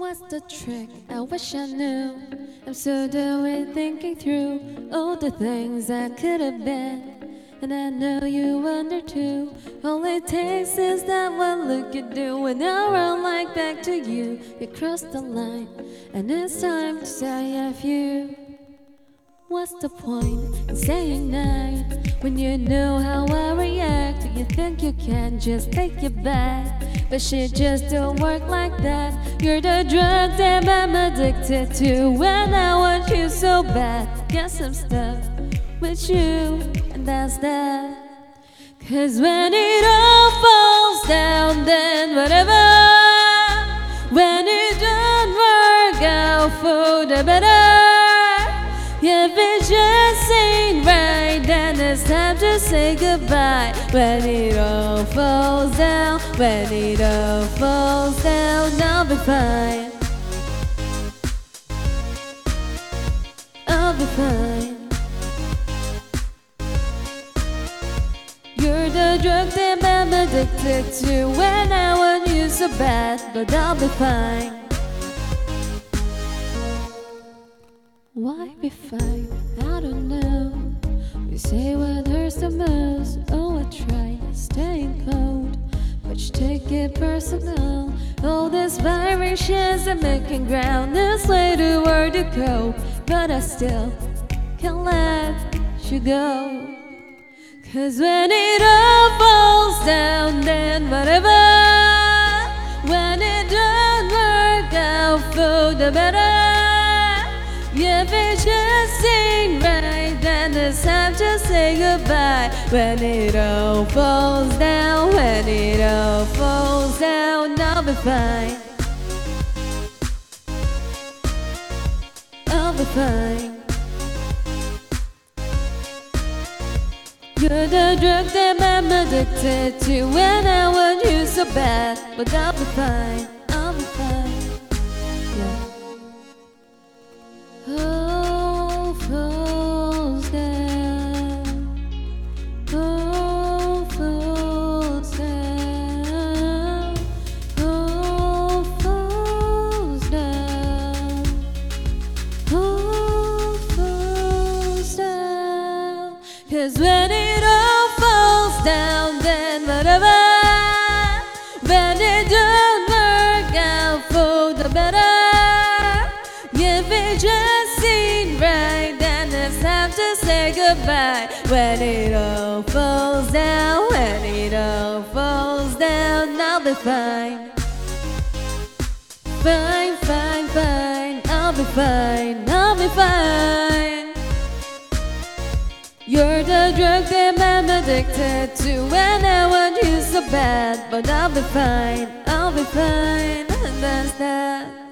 What's the trick? I wish I knew. I'm so done with thinking through all the things I could have been. And I know you wonder too. All it takes is that one look you do. And I run like back to you. You crossed the line, and it's time to say I have you. What's the point in saying night when you know how I react? Do you think you can just take it back? But shit just don't work like that. You're the drug that I'm addicted to, and I want you so bad. Guess I'm stuck with you, and that's that. Cause when it all falls down, then whatever. When it don't work out for the better. If it just ain't right, then it's time to say goodbye. When it all falls down, when it all falls down, I'll be fine. I'll be fine. You're the drug that I'm addicted to, when I want you so bad, but I'll be fine. Why be fine? I don't know. You say what hurts the most. Oh, I try staying cold, but you take it personal. All these vibrations are making ground. This lady where to go, but I still can't let you go. Cause when it all falls down, then whatever. When it don't work out for the better. If it just ain't right, then it's time to say goodbye. When it all falls down, when it all falls down, I'll be fine. I'll be fine. You're the drug that I'm addicted to, when I want you so bad, but I'll be fine. I'll be fine. Yeah. All falls down, all falls down, all falls down, all falls down. Cause when it all falls down, then whatever. When it don't work out for the better. If it just ain't right, then it's time to say goodbye. When it all falls down, when it all falls down, I'll be fine. Fine, fine, fine, I'll be fine, I'll be fine. You're the drug that I'm addicted to, when I want you so bad, but I'll be fine, and that's that.